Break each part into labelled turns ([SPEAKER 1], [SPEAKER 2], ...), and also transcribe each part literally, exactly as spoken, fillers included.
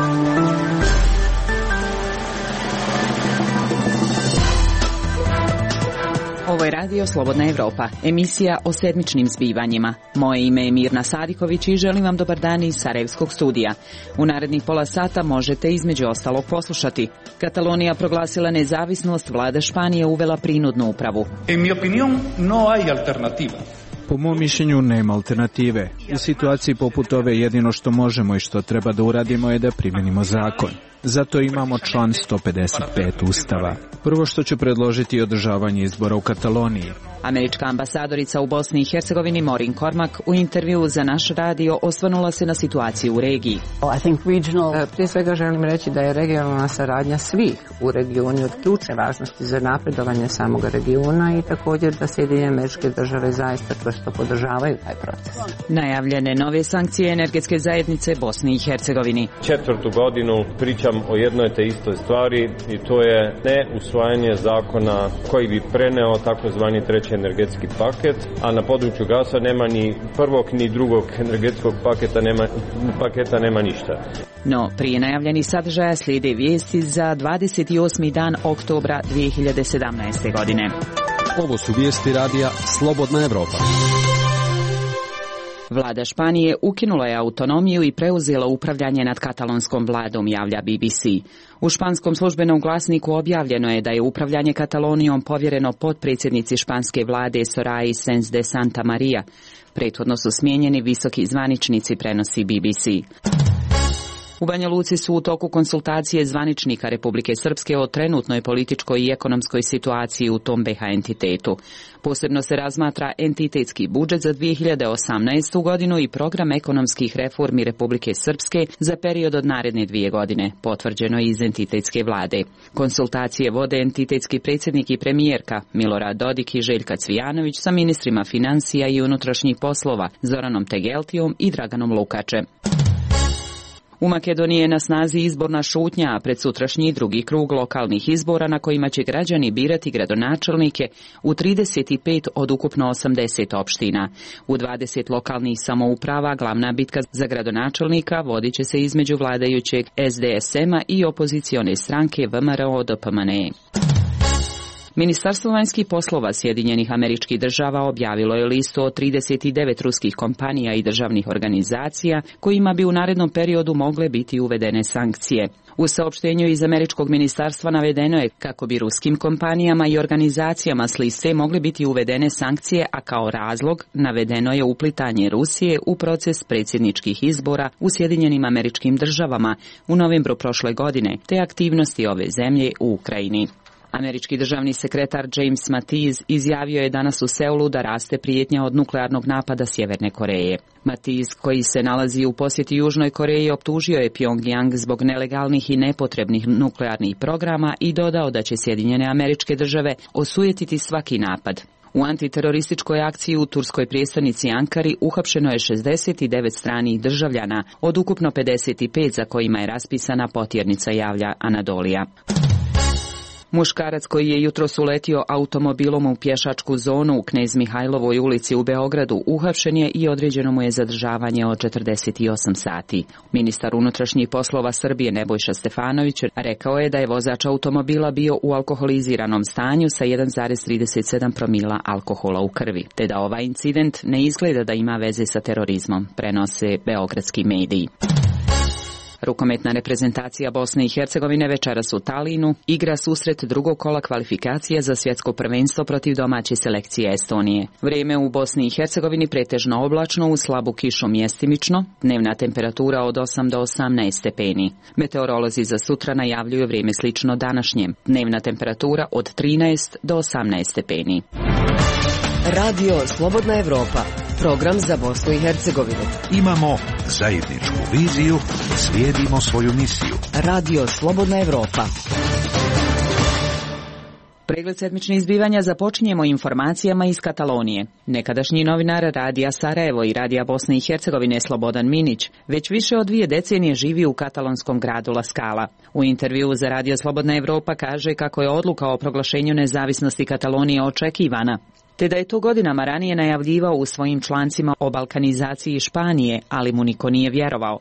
[SPEAKER 1] Ovo je Radio Slobodna Evropa, emisija o sedmičnim zbivanjima. Moje ime je Mirna Sadiković i želim vam dobar dan iz Sarajevskog studija. U narednih pola sata možete između ostalog poslušati. Katalonija proglasila nezavisnost, vlada Španije uvela prinudnu upravu.
[SPEAKER 2] En mi opinión no hay alternativa.
[SPEAKER 3] Po mom mišljenju nema alternative. U situaciji poput ove jedino što možemo i što treba da uradimo je da primjenimo zakon. Zato imamo član sto pedeset pet Ustava. Prvo što ću predložiti je održavanje izbora u Kataloniji.
[SPEAKER 1] Američka ambasadorica u Bosni i Hercegovini Maureen Cormack u intervjuu za naš radio osvrnula se na situaciju u regiji.
[SPEAKER 4] Regional... Prije svega želim reći da je regionalna saradnja svih u regionu od ključne važnosti za napredovanje samog regiona i također da Sjedinjene Američke Države zaista čvrsto podržavaju taj proces.
[SPEAKER 1] Najavljene nove sankcije energetske zajednice Bosni i Hercegovini.
[SPEAKER 5] Četvrtu godinu pričam o jednoj te istoj stvari i to je ne usvajanje zakona koji bi preneo takozvani treći energetski paket, a na području gasa nema ni prvog ni drugog energetskog paketa, nema, paketa nema ništa.
[SPEAKER 1] No, prije najavljenih sadržaja slijede vijesti za dvadeset osmi dan oktobra dvije hiljade sedamnaeste. godine.
[SPEAKER 6] Ovo su vijesti radija Slobodna Evropa.
[SPEAKER 1] Vlada Španije ukinula je autonomiju i preuzela upravljanje nad katalonskom vladom, javlja B B C. U španskom službenom glasniku objavljeno je da je upravljanje Katalonijom povjereno potpredsjednici španske vlade Sorayi Sáenz de Santamaría. Prethodno su smijenjeni visoki zvaničnici, prenosi B B C. U Banja Luci su u toku konsultacije zvaničnika Republike Srpske o trenutnoj političkoj i ekonomskoj situaciji u tom B H entitetu. Posebno se razmatra entitetski budžet za dvije hiljade osamnaestu. godinu i program ekonomskih reformi Republike Srpske za period od naredne dvije godine, potvrđeno iz entitetske vlade. Konsultacije vode entitetski predsjednik i premijerka Milorad Dodik i Željka Cvijanović sa ministrima financija i unutrašnjih poslova Zoranom Tegeltijom i Draganom Lukačem. U Makedoniji je na snazi izborna šutnja, a pred sutrašnji drugi krug lokalnih izbora na kojima će građani birati gradonačelnike u trideset pet od ukupno osamdeset opština. U dvadeset lokalnih samouprava glavna bitka za gradonačelnika vodit će se između vladajućeg S D S M-a i opozicione stranke V M R O D P M N E. Ministarstvo vanjskih poslova Sjedinjenih Američkih Država objavilo je listu od trideset devet ruskih kompanija i državnih organizacija kojima bi u narednom periodu mogle biti uvedene sankcije. U saopštenju iz Američkog ministarstva navedeno je kako bi ruskim kompanijama i organizacijama s liste mogle biti uvedene sankcije, a kao razlog navedeno je uplitanje Rusije u proces predsjedničkih izbora u Sjedinjenim Američkim Državama u novembru prošle godine, te aktivnosti ove zemlje u Ukrajini. Američki državni sekretar James Mattis izjavio je danas u Seulu da raste prijetnja od nuklearnog napada Sjeverne Koreje. Mattis, koji se nalazi u posjeti Južnoj Koreji, optužio je Pyongyang zbog nelegalnih i nepotrebnih nuklearnih programa i dodao da će Sjedinjene Američke Države osujetiti svaki napad. U antiterorističkoj akciji u turskoj prijestolnici Ankari uhapšeno je šezdeset devet stranih državljana od ukupno pedeset pet za kojima je raspisana potjernica, javlja Anadolija. Muškarac koji je jutros uletio automobilom u pješačku zonu u Knez Mihajlovoj ulici u Beogradu uhapšen je i određeno mu je zadržavanje od četrdeset osam sati. Ministar unutrašnjih poslova Srbije Nebojša Stefanović rekao je da je vozač automobila bio u alkoholiziranom stanju sa jedan zarez trideset sedam promila alkohola u krvi, te da ovaj incident ne izgleda da ima veze sa terorizmom, prenose beogradski mediji. Rukometna reprezentacija Bosne i Hercegovine večeras u Talinu igra susret drugog kola kvalifikacija za svjetsko prvenstvo protiv domaće selekcije Estonije. Vrijeme u Bosni i Hercegovini pretežno oblačno uz slabu kišu mjestimično, dnevna temperatura od osam do osamnaest stepeni. Meteorolozi za sutra najavljuju vrijeme slično današnjem, dnevna temperatura od trinaest do osamnaest stepeni.
[SPEAKER 7] Radio Slobodna Evropa, program za Bosnu i Hercegovinu.
[SPEAKER 8] Imamo zajedničku viziju, slijedimo svoju misiju.
[SPEAKER 7] Radio Slobodna Evropa.
[SPEAKER 1] Pregled sedmičnih zbivanja započinjemo informacijama iz Katalonije. Nekadašnji novinar Radija Sarajevo i Radija Bosne i Hercegovine Slobodan Minić već više od dvije decenije živi u katalonskom gradu La Scala. U intervjuu za Radio Slobodna Evropa kaže kako je odluka o proglašenju nezavisnosti Katalonije očekivana, te da je to godinama ranije najavljivao u svojim člancima o balkanizaciji Španije, ali mu niko nije vjerovao.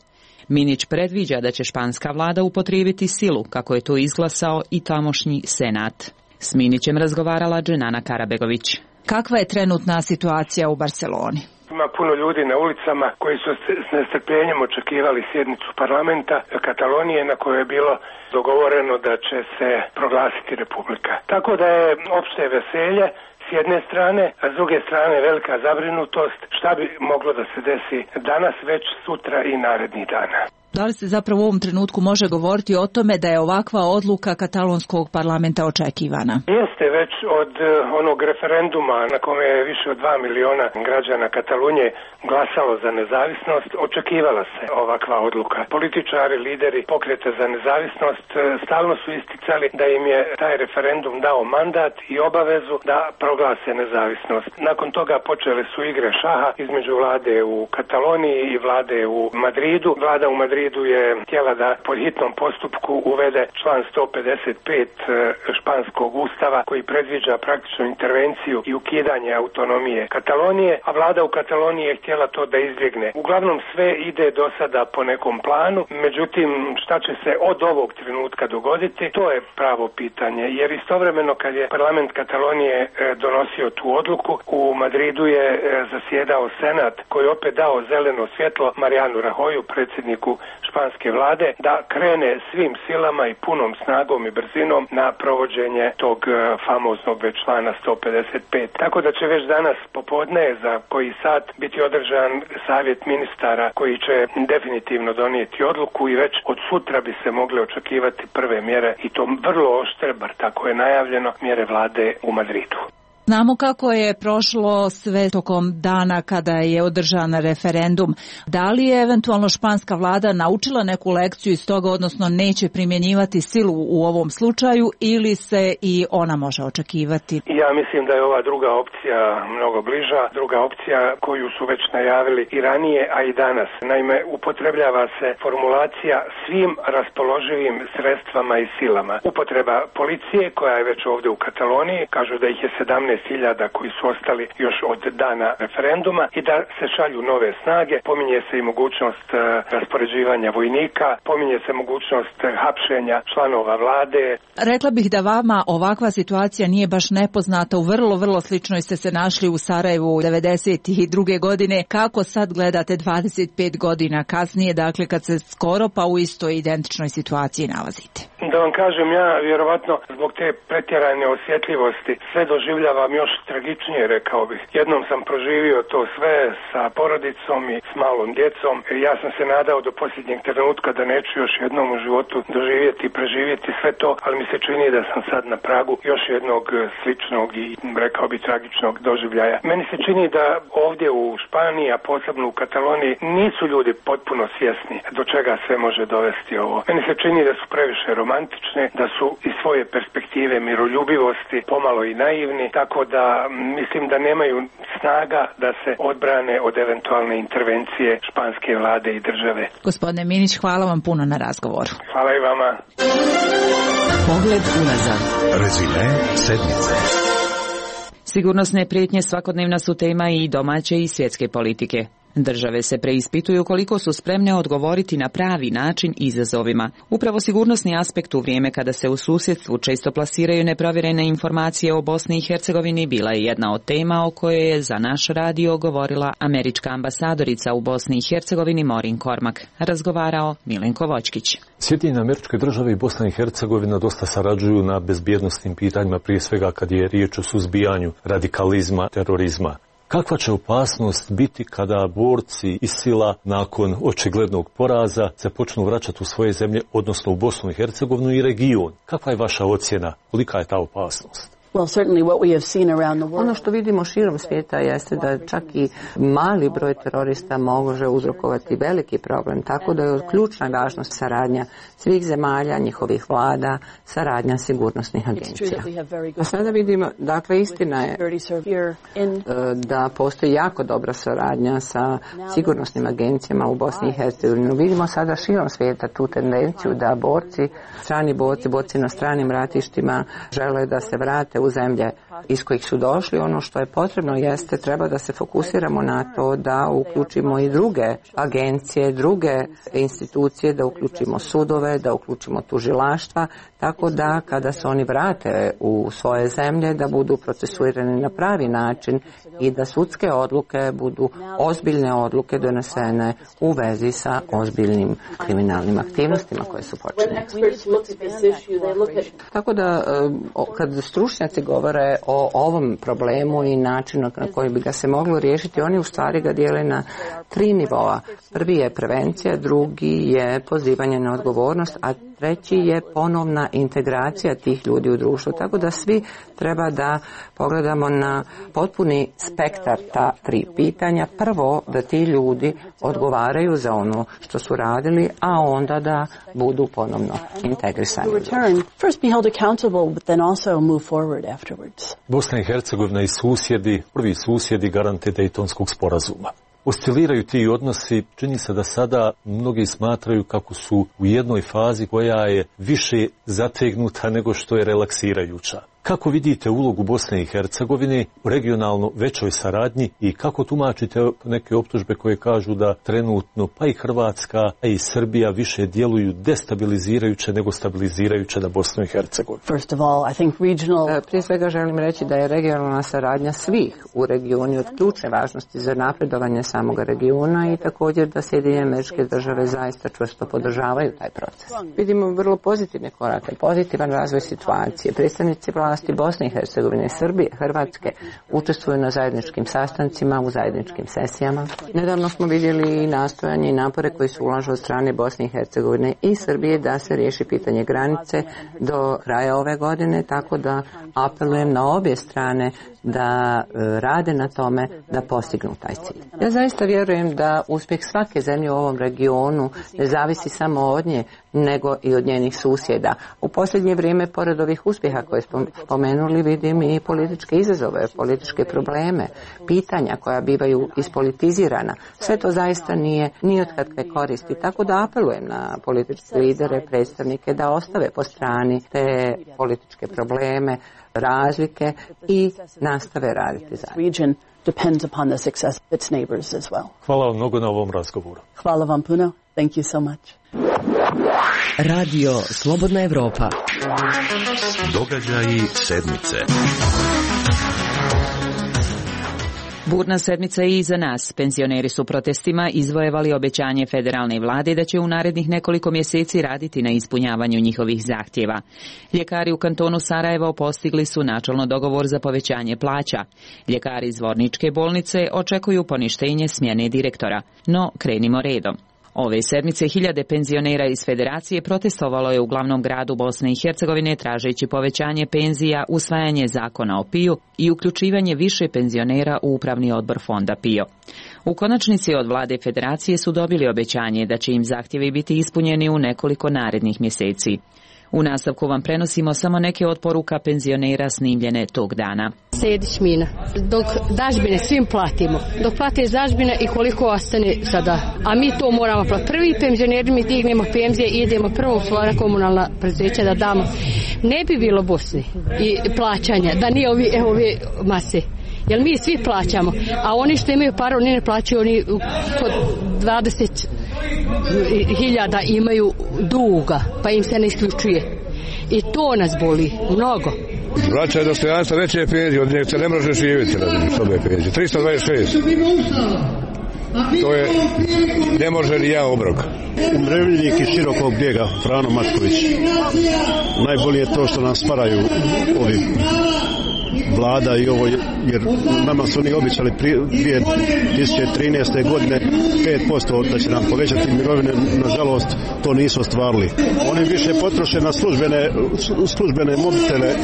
[SPEAKER 1] Minić predviđa da će španska vlada upotrijebiti silu, kako je to izglasao i tamošnji senat. S Minićem razgovarala Dženana Karabegović.
[SPEAKER 9] Kakva je trenutna situacija u Barceloni?
[SPEAKER 10] Ima puno ljudi na ulicama koji su s nestrpljenjem očekivali sjednicu parlamenta Katalonije na kojoj je bilo dogovoreno da će se proglasiti republika. Tako da je opšte veselje s jedne strane, a s druge strane velika zabrinutost šta bi moglo da se desi danas, već sutra i narednih dana.
[SPEAKER 9] Da li se zapravo u ovom trenutku može govoriti o tome da je ovakva odluka katalonskog parlamenta očekivana?
[SPEAKER 10] Jeste, već od onog referenduma na kome je više od dva miliona građana Katalunije glasalo za nezavisnost, očekivala se ovakva odluka. Političari, lideri pokreta za nezavisnost stalno su isticali da im je taj referendum dao mandat i obavezu da proglase nezavisnost. Nakon toga počele su igre šaha između vlade u Kataloniji i vlade u Madridu. Vlada u Madridu je htjela da po hitnom postupku uvede član sto pedeset pet španskog ustava koji predviđa praktičnu intervenciju i ukidanje autonomije Katalonije, a vlada u Kataloniji je htjela to da izbjegne. Uglavnom sve ide do sada po nekom planu, međutim šta će se od ovog trenutka dogoditi, to je pravo pitanje, jer istovremeno kad je parlament Katalonije donosio tu odluku, u Madridu je zasjedao senat koji je opet dao zeleno svjetlo Marianu Rajoyu, predsjedniku španske vlade, da krene svim silama i punom snagom i brzinom na provođenje tog famoznog već člana sto pedeset pet. Tako da će već danas popodne za koji sat biti održan savjet ministara koji će definitivno donijeti odluku i već od sutra bi se mogle očekivati prve mjere i to vrlo oštre, bar tako je najavljeno, mjere vlade u Madridu.
[SPEAKER 9] Znamo kako je prošlo sve tokom dana kada je održan referendum. Da li je eventualno španska vlada naučila neku lekciju iz toga, odnosno neće primjenjivati silu u ovom slučaju, ili se i ona može očekivati?
[SPEAKER 10] Ja mislim da je ova druga opcija mnogo bliža, druga opcija koju su već najavili i ranije, a i danas. Naime, upotrebljava se formulacija svim raspoloživim sredstvama i silama. Upotreba policije koja je već ovdje u Kataloniji, kažu da ih je sedamnaest hiljada koji su ostali još od dana referenduma i da se šalju nove snage. Pominje se i mogućnost uh, raspoređivanja vojnika, pominje se mogućnost uh, hapšenja članova vlade.
[SPEAKER 9] Rekla bih da vama ovakva situacija nije baš nepoznata. U vrlo, vrlo sličnoj ste se našli u Sarajevu devedeset druge godine. Kako sad gledate dvadeset pet godina kasnije, dakle kad se skoro pa u istoj identičnoj situaciji nalazite?
[SPEAKER 10] Da vam kažem, ja vjerovatno zbog te pretjerane osjetljivosti sve doživljavam još tragičnije, rekao bih. Jednom sam proživio to sve sa porodicom i s malom djecom. Ja sam se nadao do posljednjeg trenutka da neću još jednom u životu doživjeti i preživjeti sve to, ali mi se čini da sam sad na pragu još jednog sličnog i rekao bih tragičnog doživljaja. Meni se čini da ovdje u Španiji, a posebno u Kataloniji, nisu ljudi potpuno svjesni do čega sve može dovesti ovo. Meni se čini da su previše romantične, da su iz svoje perspektive miroljubivosti pomalo i naivni, tako da mislim da nemaju snaga da se odbrane od eventualne intervencije španske vlade i države.
[SPEAKER 9] Gospodine Minić, hvala vam puno na razgovoru.
[SPEAKER 10] Hvala i vama.
[SPEAKER 7] Pogled unazad.
[SPEAKER 8] Rezime sedmice.
[SPEAKER 1] Sigurnosne prijetnje svakodnevna su tema i domaće i svjetske politike. Države se preispituju koliko su spremne odgovoriti na pravi način izazovima. Upravo sigurnosni aspekt u vrijeme kada se u susjedstvu često plasiraju neprovjerene informacije o Bosni i Hercegovini bila je jedna od tema o kojoj je za naš radio govorila američka ambasadorica u Bosni i Hercegovini Maureen Cormack. Razgovarao Milenko Vočkić.
[SPEAKER 11] Sjedinjene Američke Države i Bosna i Hercegovina dosta sarađuju na bezbjednosnim pitanjima, prije svega kad je riječ o suzbijanju radikalizma, terorizma. Kakva će opasnost biti kada borci ISIL-a nakon očiglednog poraza se počnu vraćati u svoje zemlje, odnosno u Bosnu i Hercegovinu i region? Kakva je vaša ocjena? Kolika je ta opasnost?
[SPEAKER 4] Ono što vidimo širom svijeta jeste da čak i mali broj terorista može uzrokovati veliki problem, tako da je od ključna važnost saradnja svih zemalja, njihovih vlada, saradnja sigurnosnih agencija. A sada vidimo, dakle istina je da postoji jako dobra saradnja sa sigurnosnim agencijama u Bosni i Hercegovini. Vidimo sada širom svijeta tu tendenciju da borci, strani borci, borci na stranim ratištima žele da se vrate u zemlje iz kojih su došli. Ono što je potrebno jeste treba da se fokusiramo na to da uključimo i druge agencije, druge institucije, da uključimo sudove, da uključimo tužilaštva, tako da kada se oni vrate u svoje zemlje da budu procesuirani na pravi način i da sudske odluke budu ozbiljne odluke donesene u vezi sa ozbiljnim kriminalnim aktivnostima koje su počinjene. Tako da kad stručnjaci govore o ovom problemu i načinu na koji bi ga se moglo riješiti, oni u stvari ga dijele na tri nivoa. Prvi je prevencija, drugi je pozivanje na odgovornost, a treći je ponovna integracija tih ljudi u društvu. Tako da svi treba da pogledamo na potpuni spektar ta tri pitanja. Prvo, da ti ljudi odgovaraju za ono što su radili, a onda da budu ponovno integrisani.
[SPEAKER 11] Bosna i Hercegovina i susjedi, prvi susjedi garante Dejtonskog sporazuma. Osciliraju ti odnosi, čini se da sada mnogi smatraju kako su u jednoj fazi koja je više zategnuta nego što je relaksirajuća. Kako vidite ulogu Bosne i Hercegovine u regionalno većoj saradnji i kako tumačite neke optužbe koje kažu da trenutno pa i Hrvatska a i Srbija više djeluju destabilizirajuće nego stabilizirajuće na Bosnu i Hercegovinu?
[SPEAKER 4] First of all, I think regional... Prije svega želim reći da je regionalna saradnja svih u regionu od ključne važnosti za napredovanje samog regiona i također da Sjedinjene Američke Države zaista čvrsto podržavaju taj proces. Vidimo vrlo pozitivne korake, pozitivan razvoj situacije. Predstavnici vlasti Bosne i Hercegovine, Srbije, Hrvatske učestvuju na zajedničkim sastancima, u zajedničkim sesijama. Nedavno smo vidjeli i nastojanje i napore koji su ulažu od strane Bosne i Hercegovine i Srbije da se riješi pitanje granice do kraja ove godine, tako da apelujem na obje strane da rade na tome da postignu taj cilj. Ja zaista vjerujem da uspjeh svake zemlje u ovom regionu ne zavisi samo od nje, nego i od njenih susjeda. U posljednje vrijeme, pored ovih uspjeha koje smo spomenuli, vidim i političke izazove, političke probleme, pitanja koja bivaju ispolitizirana. Sve to zaista nije ni od kakve koristi. Tako da apelujem na političke lidere, predstavnike da ostave po strani te političke probleme, razlike i nastave raditi zajedno.
[SPEAKER 12] Depends upon the success of its neighbors as well.
[SPEAKER 11] Hvala vam mnogo na ovom razgovoru.
[SPEAKER 12] Hvala vam puno. Thank you so much.
[SPEAKER 7] Radio Slobodna Evropa.
[SPEAKER 8] Događaji sedmice.
[SPEAKER 1] Burna sedmica je iza nas. Penzioneri su protestima izvojevali obećanje federalne vlade da će u narednih nekoliko mjeseci raditi na ispunjavanju njihovih zahtjeva. Ljekari u kantonu Sarajevo postigli su načelno dogovor za povećanje plaća. Ljekari iz Zvorničke bolnice očekuju poništenje smjene direktora. No, krenimo redom. Ove sedmice hiljade penzionera iz Federacije protestovalo je u glavnom gradu Bosne i Hercegovine tražeći povećanje penzija, usvajanje zakona o P I O i uključivanje više penzionera u upravni odbor fonda P I O. U konačnici od vlade Federacije su dobili obećanje da će im zahtjevi biti ispunjeni u nekoliko narednih mjeseci. U nastavku vam prenosimo samo neke od poruka penzionera snimljene tog dana.
[SPEAKER 13] Sedić Mina. Dok dažbine svim platimo, dok plate dažbine i koliko ostane sada, a mi to moramo platiti. Prvi penzioneri mi dignemo penzije i idemo prvo u svoja komunalna preduzeća da damo. Ne bi bilo Bosni i plaćanja da nije ovi, evo, ove mase. Jer mi svi plaćamo, a oni što imaju para, oni ne plaćaju, oni kod dvadeset hiljada imaju duga, pa im se ne isključuje. I to nas boli, mnogo.
[SPEAKER 14] Vraćaj dostojanstva, veće je penzije, od njeg se ne može živjeti, sobe penzije. tristo dvadeset šest. To je, ne može ni jedan obrok.
[SPEAKER 15] Umrevljenik iz Širokog Brijega, Frano Matković. Najbolje je to što nam sparaju ovi vlada i ovo, jer nama su oni običali dvije tisuće trinaeste. godine pet posto da će nam povećati mirovine, nažalost to nisu ostvarili. Oni više potroše na službene, službene mobitele,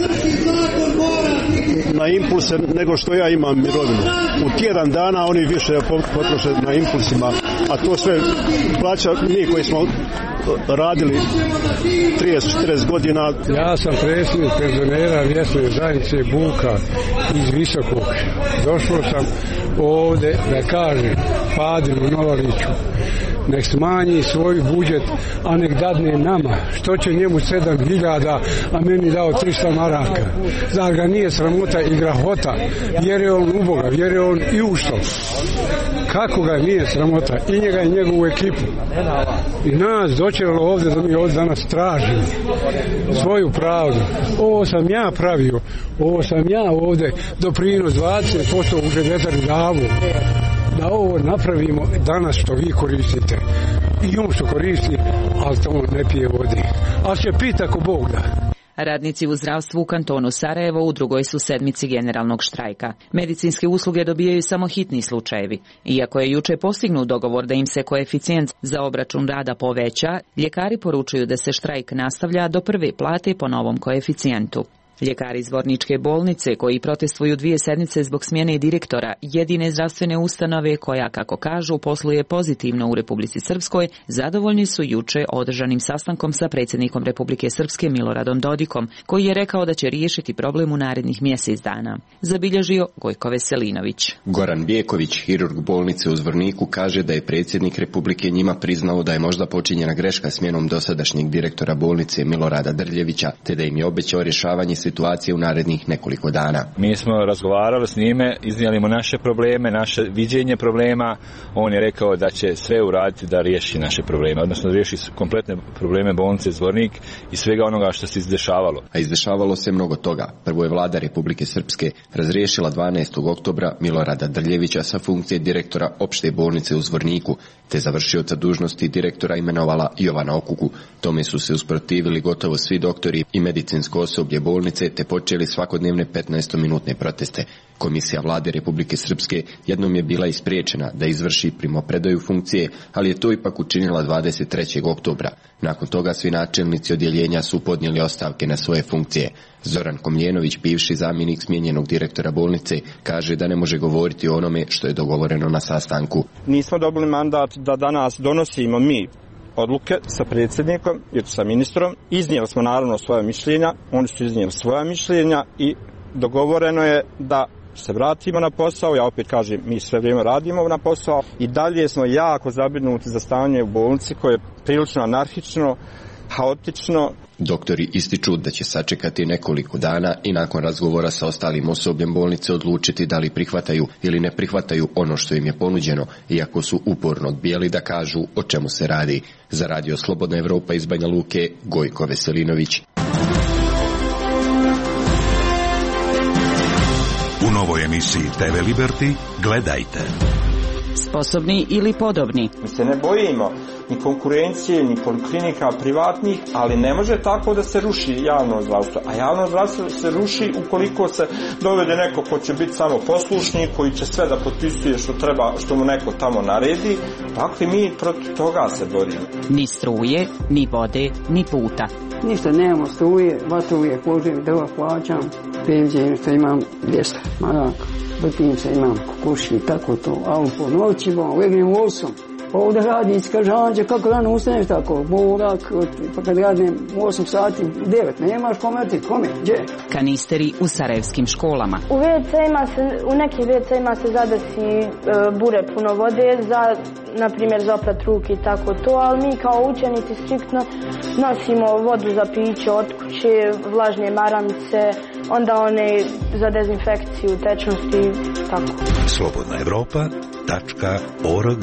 [SPEAKER 15] na impulse nego što ja imam mirovinu. U tjedan dana oni više potroše na impulsima, a to sve plaća mi koji smo radili trideset četrdeset godina.
[SPEAKER 16] Ja sam predsjednik penzionera mjesne zajednice Buka iz Visokog. Došao sam ovdje da kažem Padilu Novaliću nek smanji svoj budžet, a nek dadne nama. Što će njemu sedam hiljada, a meni dao tristo maraka. Zar ga nije sramota i grahota? Vjeruje on u Boga, vjeruje on i u što. Kako ga nije sramota? I njega i njegovu ekipu. I nas dočelo ovdje da mi ovdje danas tražimo svoju pravdu. Ovo sam ja pravio, ovo sam ja ovdje doprinos dvadeset posto u Željezari davu. Da ovo napravimo danas što vi koristite. I on što koristi, ali to ne pije vodi. Ali će pita ako Bog da.
[SPEAKER 1] Radnici u zdravstvu u kantonu Sarajevo u drugoj su sedmici generalnog štrajka. Medicinske usluge dobijaju samo hitni slučajevi. Iako je juče postignut dogovor da im se koeficijent za obračun rada poveća, ljekari poručuju da se štrajk nastavlja do prve plate po novom koeficijentu. Ljekari iz Zvorničke bolnice, koji protestuju dvije sedmice zbog smjene direktora jedine zdravstvene ustanove koja, kako kažu, posluje pozitivno u Republici Srpskoj, zadovoljni su juče održanim sastankom sa predsjednikom Republike Srpske Miloradom Dodikom, koji je rekao da će riješiti problem u narednih mjesec dana. Zabilježio Gojko Veselinović.
[SPEAKER 17] Goran Bijeković, hirurg bolnice u Zvorniku, kaže da je predsjednik Republike njima priznao da je možda počinjena greška smjenom dosadašnjeg direktora bolnice Milorada Drljevića, te da im je obećao rješavanje situacije u narednih nekoliko dana.
[SPEAKER 18] Mi smo razgovarali s njime, iznijeli mu naše probleme, naše viđenje problema. On je rekao da će sve uraditi da riješi naše probleme, odnosno da riješi kompletne probleme bolnice Zvornik i svega onoga što se izdešavalo.
[SPEAKER 17] A izdešavalo se mnogo toga. Prvo je vlada Republike Srpske razriješila dvanaestog oktobra Milorada Drljevića sa funkcije direktora opšte bolnice u Zvorniku, te završioca dužnosti direktora imenovala Jovana Okuku. Tome su se usprotivili gotovo svi doktori i medicinsko osoblje bolnice, te počeli svakodnevne petnaestominutne proteste. Komisija vlade Republike Srpske jednom je bila ispriječena da izvrši primopredaju funkcije, ali je to ipak učinila dvadeset trećeg oktobra. Nakon toga svi načelnici odjeljenja su podnijeli ostavke na svoje funkcije. Zoran Komljenović, bivši zamjenik smijenjenog direktora bolnice, kaže da ne može govoriti o onome što je dogovoreno na sastanku.
[SPEAKER 19] Nismo dobili mandat da danas donosimo mi odluke sa predsjednikom i sa ministrom. Iznijeli smo naravno svoje mišljenja, oni su iznijeli svoja mišljenja i dogovoreno je da se vratimo na posao. Ja opet kažem, mi sve vrijeme radimo na posao i dalje smo jako zabrinuti za stanje u bolnici koje je prilično anarhično, haotično.
[SPEAKER 17] Doktori ističu da će sačekati nekoliko dana i nakon razgovora sa ostalim osobljem bolnice odlučiti da li prihvataju ili ne prihvataju ono što im je ponuđeno, iako su uporno odbijali da kažu o čemu se radi. Za Radio Slobodna Evropa iz Banja Luke, Gojko Veselinović.
[SPEAKER 8] U novoj emisiji te ve Liberty gledajte.
[SPEAKER 1] Sposobni ili podobni.
[SPEAKER 19] Mi se ne bojimo ni konkurencije, ni poliklinika privatnih, ali ne može tako da se ruši javno zdravstvo. A javno zdravstvo se ruši ukoliko se dovede neko ko će biti samo poslušnik, koji će sve da potpisuje što treba, što mu neko tamo naredi. Dakle, mi protiv toga se borimo.
[SPEAKER 1] Ni struje, ni vode, ni puta.
[SPEAKER 20] Ništa nemamo struje, vatru uvijek ložim, drva plaćam, penzije što imam dvjesto maraka. Vrtim se, imam kukuši i tako to, ali po noćima, legnem u osam. Ovdje radi, kaže Anđe, kako rano ustaneš tako, borak, pa kad radim u osam sati, devet, nemaš kome ti, kome, gdje?
[SPEAKER 1] Kanisteri u sarajevskim školama.
[SPEAKER 21] U ve ce-ima se, u nekim ve ce-ima se zadesi e, bure puno vode, za, na primjer, za oprat ruke i tako to, ali mi kao učenici striktno nosimo vodu za piće od kuće, vlažne maramice, onda one za dezinfekciju, tečnosti, tako.
[SPEAKER 8] Slobodna Evropa tačka org.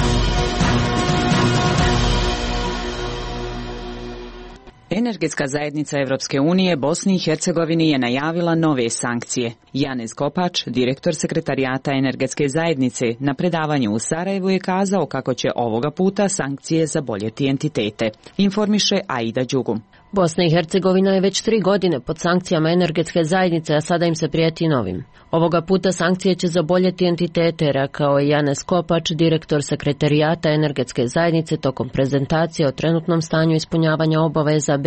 [SPEAKER 1] Energetska zajednica Evropske unije Bosni i Hercegovini je najavila nove sankcije. Janez Kopač, direktor sekretarijata Energetske zajednice, na predavanju u Sarajevu je kazao kako će ovoga puta sankcije zaboljeti entitete. Informiše Aida Đugum.
[SPEAKER 22] Bosna i Hercegovina je već tri godine pod sankcijama Energetske zajednice, a sada im se prijeti novim. Ovoga puta sankcije će zaboljeti entitete, rekao je Janez Kopač, direktor sekretarijata Energetske zajednice tokom prezentacije o trenutnom stanju ispunjavanja obaveza B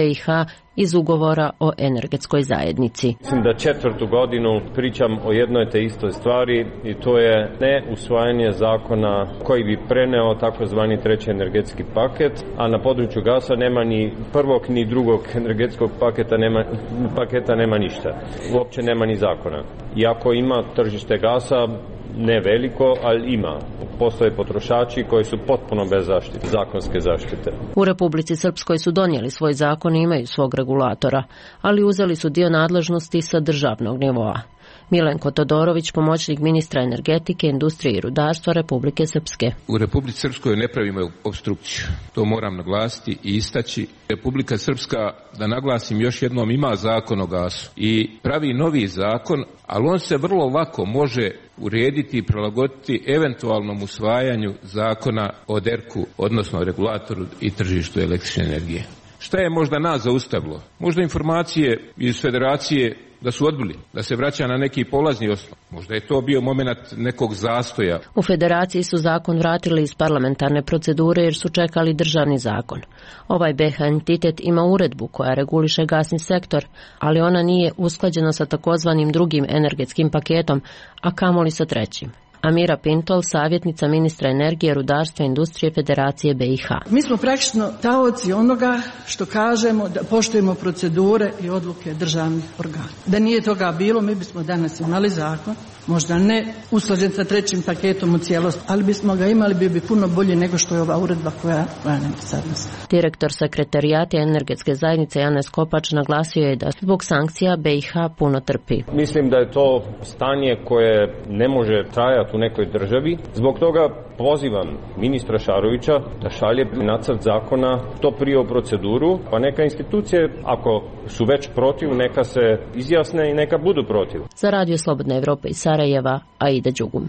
[SPEAKER 22] B i H iz ugovora o energetskoj zajednici.
[SPEAKER 5] Mislim da četvrtu godinu pričam o jednoj te istoj stvari i to je ne usvajanje zakona koji bi preneo takozvani treći energetski paket, a na području gasa nema ni prvog ni drugog energetskog paketa, nema, paketa nema ništa. Uopće nema ni zakona. Iako ima tržište gasa, ne veliko, ali ima. Postoje potrošači koji su potpuno bez zaštite, zakonske zaštite.
[SPEAKER 22] U Republici Srpskoj su donijeli svoj zakon i imaju svog regulatora, ali uzeli su dio nadležnosti sa državnog nivoa. Milenko Todorović, pomoćnik ministra energetike, industrije i rudarstva Republike Srpske.
[SPEAKER 2] U Republici Srpskoj ne pravimo obstrukciju. To moram naglasiti i istaći. Republika Srpska, da naglasim još jednom, ima zakon o gasu i pravi novi zakon, ali on se vrlo lako može urediti i prilagoditi eventualnom usvajanju zakona o D E R K-u, odnosno regulatoru i tržištu električne energije. Šta je možda nas zaustavilo? Možda informacije iz federacije da su odbili, da se vraća na neki polazni osnov. Možda je to bio moment nekog zastoja.
[SPEAKER 22] U federaciji su zakon vratili iz parlamentarne procedure jer su čekali državni zakon. Ovaj B H entitet ima uredbu koja reguliše gasni sektor, ali ona nije usklađena sa takozvanim drugim energetskim paketom, a kamoli sa trećim. Amira Pintol, savjetnica ministra energije, rudarstva i industrije Federacije B i H.
[SPEAKER 3] Mi smo praktično taoci onoga što kažemo da poštujemo procedure i odluke državnih organa. Da nije toga bilo, mi bismo danas imali zakon, možda ne usklađen sa trećim paketom u cijelosti, ali bismo ga imali, bio bi puno bolji nego što je ova uredba koja nam sad nas.
[SPEAKER 22] Direktor sekretarijata energetske zajednice Janez Kopač naglasio je da zbog sankcija B i H puno trpi.
[SPEAKER 5] Mislim da je to stanje koje ne može trajati u nekoj državi. Zbog toga pozivam ministra Šarovića da šalje nacrt zakona to prije u proceduru, pa neka institucije, ako su već protiv, neka se izjasne i neka budu protiv.
[SPEAKER 22] Za Radio Slobodna Evropa iz Sarajeva, Aida Đugum.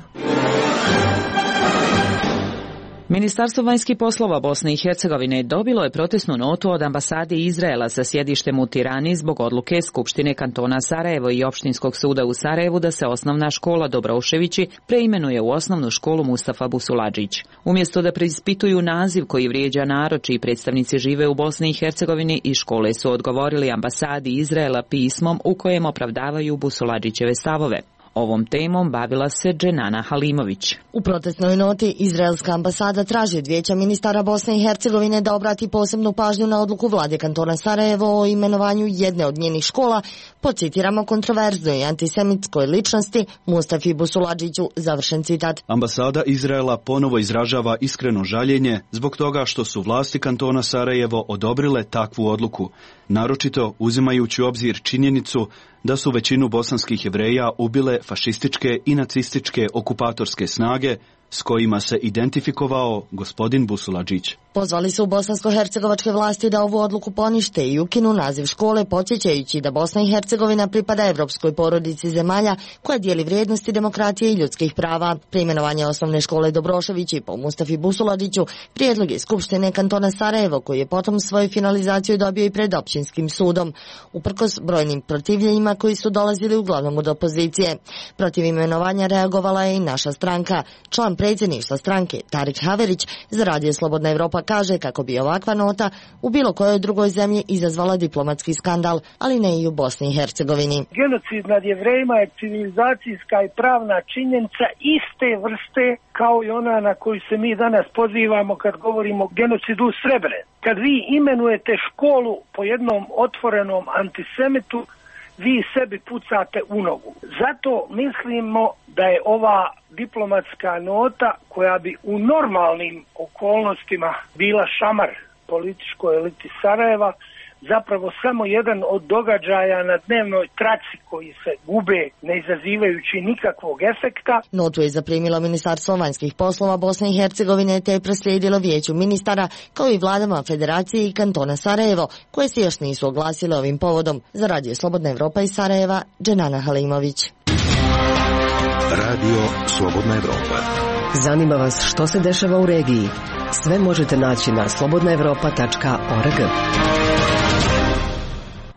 [SPEAKER 1] Ministarstvo vanjskih poslova Bosne i Hercegovine dobilo je protestnu notu od ambasade Izraela sa sjedištem u Tirani zbog odluke Skupštine kantona Sarajevo i Opštinskog suda u Sarajevu da se osnovna škola Dobroševići preimenuje u osnovnu školu Mustafa Busuladžić. Umjesto da preispituju naziv koji vrijeđa narod čiji predstavnici žive u Bosni i Hercegovini, iz škole su odgovorili ambasadi Izraela pismom u kojem opravdavaju Busuladžićeve stavove. Ovom temom bavila se Dženana Halimović.
[SPEAKER 23] U protestnoj noti izraelska ambasada traži od Vijeća ministara Bosne i Hercegovine da obrati posebnu pažnju na odluku vlade kantona Sarajevo o imenovanju jedne od njenih škola po, citiramo, kontroverznoj i antisemitskoj ličnosti Mustafi Busuladžiću, završen citat.
[SPEAKER 24] Ambasada Izraela ponovo izražava iskreno žaljenje zbog toga što su vlasti kantona Sarajevo odobrile takvu odluku, naročito uzimajući u obzir činjenicu da su većinu bosanskih Jevreja ubile fašističke i nacističke okupatorske snage s kojima se identifikovao gospodin Busuladžić.
[SPEAKER 23] Pozvali su bosansko-hercegovačke vlasti da ovu odluku ponište i ukinu naziv škole, podsjećajući da Bosna i Hercegovina pripada evropskoj porodici zemalja koja dijeli vrijednosti demokratije i ljudskih prava. Preimenovanje osnovne škole Dobroševići po Mustafi Busuladžiću prijedlog je Skupštine kantona Sarajevo, koji je potom svoju finalizaciju dobio i pred općinskim sudom, uprkos brojnim protivljenjima koji su dolazili uglavnom od opozicije. Protiv imenovanja reagovala je i naša stranka. Član predsjedništva stranke Tarik Haverić za Radio Slobodna Evropa kaže kako bi ovakva nota u bilo kojoj drugoj zemlji izazvala diplomatski skandal, ali ne i u Bosni i Hercegovini.
[SPEAKER 25] Genocid nad Jevrejima je civilizacijska i pravna činjenica iste vrste kao i ona na koju se mi danas pozivamo kad govorimo o genocidu u Srebrenici. Kad vi imenujete školu po jednom otvorenom antisemitu, vi sebi pucate u nogu. Zato mislimo da je ova diplomatska nota, koja bi u normalnim okolnostima bila šamar političkoj eliti Sarajeva, zapravo samo jedan od događaja na dnevnoj traci koji se gube ne izazivajući nikakvog efekta.
[SPEAKER 23] Notu je zaprimilo Ministarstvo vanjskih poslova Bosne i Hercegovine te je proslijedilo Vijeću ministara kao i vladama Federacije i kantona Sarajevo, koje se još nisu oglasile ovim povodom. Za Radio Slobodna Evropa iz Sarajeva, Dženana Halimović.
[SPEAKER 8] Radio Slobodna Evropa.
[SPEAKER 7] Zanima vas što se dešava u regiji? Sve možete naći na slobodna evropa tačka org.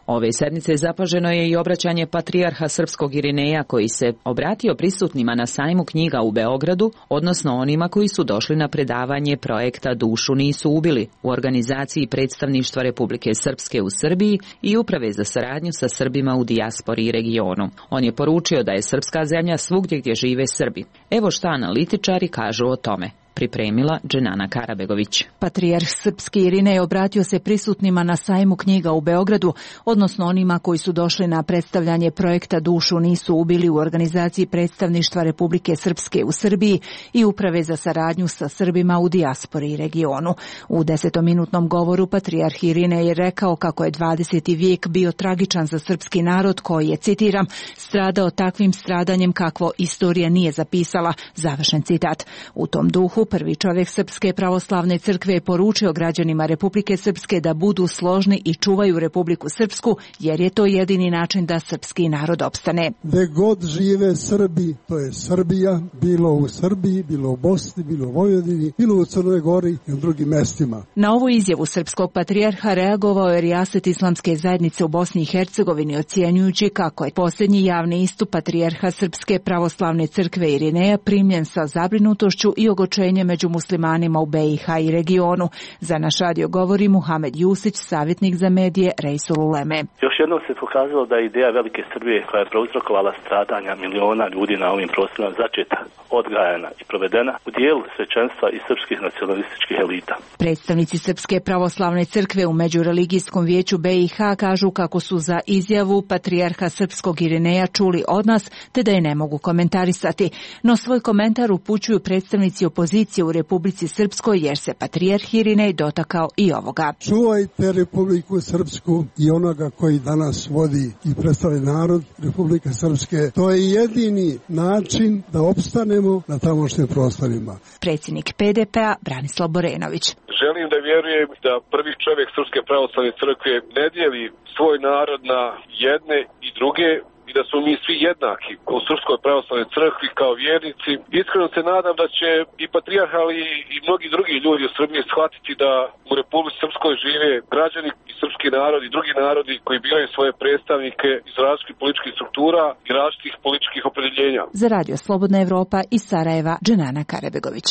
[SPEAKER 1] Ove sedmice zapaženo je i obraćanje patrijarha srpskog Irineja koji se obratio prisutnima na sajmu knjiga u Beogradu, odnosno onima koji su došli na predavanje projekta Dušu nisu ubili u organizaciji predstavništva Republike Srpske u Srbiji i Uprave za saradnju sa Srbima u dijaspori i regionu. On je poručio da je srpska zemlja svugdje gdje žive Srbi. Evo šta analitičari kažu o tome. Pripremila Dženana Karabegović.
[SPEAKER 4] Patrijarh srpski Irinej obratio se prisutnima na sajmu knjiga u Beogradu, odnosno onima koji su došli na predstavljanje projekta Dušu nisu ubili u organizaciji predstavništva Republike Srpske u Srbiji i Uprave za saradnju sa Srbima u dijaspori i regionu. U desetominutnom govoru patrijarh Irinej je rekao kako je dvadeseti vijek bio tragičan za srpski narod koji je, citiram, stradao takvim stradanjem kakvo istorija nije zapisala, završen citat. U tom duhu prvi čovjek Srpske pravoslavne crkve je poručio građanima Republike Srpske da budu složni i čuvaju Republiku Srpsku, jer je to jedini način da srpski narod opstane.
[SPEAKER 6] Gde god žive Srbi, to je Srbija, bilo u Srbiji, bilo u Bosni, bilo u Vojvodini, bilo u Crnoj Gori i u drugim mestima.
[SPEAKER 4] Na ovu izjavu srpskog patrijarha reagovao je rijaset islamske zajednice u Bosni i Hercegovini, ocjenjujući kako je posljednji javni istup patrijarha Srpske pravoslavne crkve Irineja primljen sa zabrinutošću i ogočenjem među muslimanima u B i H i regionu. Za naš radio govori Muhamed Jusić, savjetnik za medije Rejsul Uleme.
[SPEAKER 9] Još jednom se pokazalo da je ideja velike Srbije koja je prouzrokovala stradanja miliona ljudi na ovim prostorima začeta, odgajana i provedena u dijelu svećenstva i srpskih nacionalističkih elita.
[SPEAKER 4] Predstavnici Srpske pravoslavne crkve u Međureligijskom vijeću B i H kažu kako su za izjavu patrijarha srpskog Irineja čuli od nas, te da je ne mogu komentarisati. No svoj komentar upućuju predstavnici opozicije u Republici Srpskoj, jer se patrijarh Irinej dotakao i ovoga.
[SPEAKER 6] Čuvajte Republiku Srpsku i onoga koji danas vodi i predstavlja narod Republike Srpske. To je jedini način da opstanemo na tamošnjim prostorima.
[SPEAKER 4] Predsjednik P D P-a Branislav Borenović.
[SPEAKER 10] Želim da vjerujem da prvi čovjek Srpske pravoslavne crkve ne dijeli svoj narod na jedne i druge, i da smo mi svi jednaki u Srpskoj pravoslavnoj crkvi kao vjernici. Iskreno se nadam da će i patrijarh, ali i mnogi drugi ljudi u Srbiji shvatiti da u Republici Srpskoj žive građani i srpski narod i drugi narodi koji biraju svoje predstavnike iz različitih političkih struktura i različitih političkih opredjeljenja.
[SPEAKER 4] Za Radio Slobodna Evropa iz Sarajeva, Dženana Karabegović.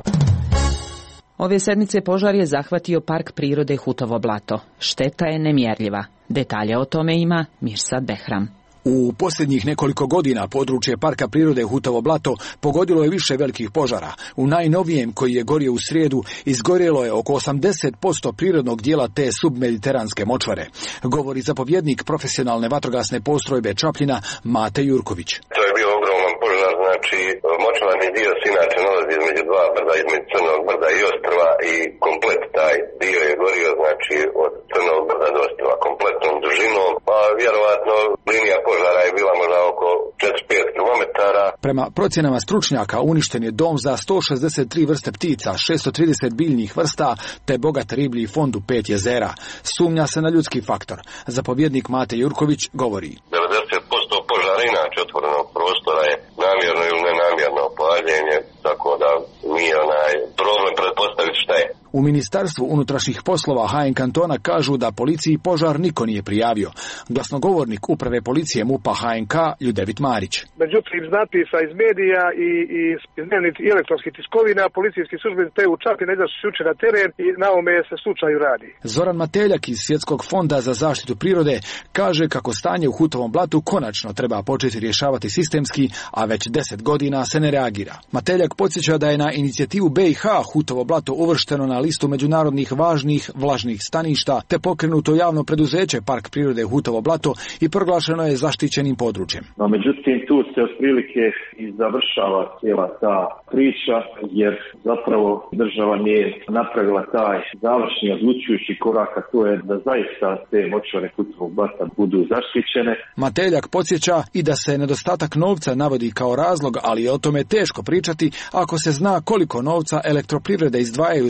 [SPEAKER 1] Ove sedmice požar je zahvatio park prirode Hutovo blato. Šteta je nemjerljiva. Detalje o tome ima Mirsad Behram.
[SPEAKER 11] U posljednjih nekoliko godina područje parka prirode Hutovo blato pogodilo je više velikih požara. U najnovijem, koji je gorio u srijedu, izgorjelo je oko osamdeset posto prirodnog dijela te submediteranske močvare, govori zapovjednik profesionalne vatrogasne postrojbe Čapljina Mate Jurković.
[SPEAKER 26] To je bio ogroman požar, znači močvarni dio se inače nalazi između dva brda, između Crnog brda i Ostrva, i komplet taj dio je gorio, znači od Crnog brda do Ostrva, kompletnom dužinom, a vjerovatno linija požara je bila možda oko četiri do pet kilometara.
[SPEAKER 11] Prema procjenama stručnjaka uništen je dom za sto šezdeset tri vrste ptica, šesto trideset biljnih vrsta te bogat riblji fond u pet jezera. Sumnja se na ljudski faktor. Zapovjednik Mate Jurković govori.
[SPEAKER 26] devedeset posto požara inače otvorenog prostora je namjerno ili nenamjerno paljenje, tako da nije onaj problem pretpostaviti šta je.
[SPEAKER 11] U Ministarstvu unutrašnjih poslova H N kantona kažu da policiji požar niko nije prijavio. Glasnogovornik uprave policije MUP-a H N K Ljudevit Marić.
[SPEAKER 27] Međutim, iz napisa iz medija i, i iz dnevnih i elektronskih tiskovina, policijski službenici te u Čapljini izašli su jučer na teren i na ovome se slučaju radi.
[SPEAKER 11] Zoran Mateljak iz Svjetskog fonda za zaštitu prirode kaže kako stanje u Hutovom blatu konačno treba početi rješavati sistemski, a već deset godina se ne reagira. Mateljak podsjeća da je na inicijativu B i H Hutovo blato uvršteno na listu međunarodnih važnih vlažnih staništa, te pokrenuto javno preduzeće Park prirode Hutovo blato i proglašeno je zaštićenim područjem.
[SPEAKER 28] No, međutim, tu se otprilike i završava cijela ta priča, jer zapravo država nije napravila taj završni odlučujući korak, a to je da zaista te močvare Hutovog blata budu zaštićene.
[SPEAKER 11] Mateljak podsjeća i da se nedostatak novca navodi kao razlog, ali je o tome teško pričati ako se zna koliko novca elektroprivrede izdvajaju za korištenje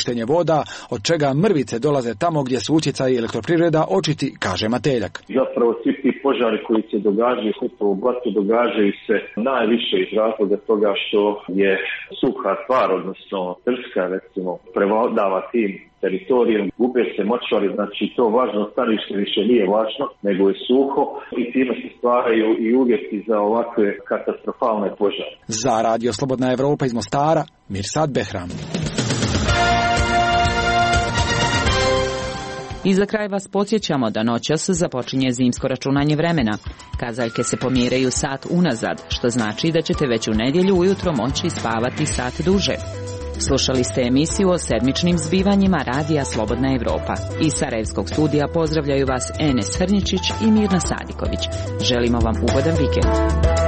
[SPEAKER 11] korištenje voda, od čega mrvice dolaze tamo gdje su utjecaji elektroprivreda očiti, kaže Mateljak.
[SPEAKER 28] Zapravo svi ti požari koji se događaju u blatu događaju se najviše iz razloga toga što je suha tvar, odnosno trska, recimo, prevladava tim teritorijem, gube se močvari, znači to važno stanište više nije važno, nego je suho i time se stvaraju i uvjeti za ovakve katastrofalne požare. Za Radio Slobodna Evropa iz Mostara, Mirsad Behram.
[SPEAKER 1] I za kraj vas podsjećamo da noćas započinje zimsko računanje vremena. Kazaljke se pomjeraju sat unazad, što znači da ćete već u nedjelju ujutro moći spavati sat duže. Slušali ste emisiju o sedmičnim zbivanjima Radija Slobodna Evropa. Iz Sarajevskog studija pozdravljaju vas Enes Hrničić i Mirna Sadiković. Želimo vam ugodan vikend.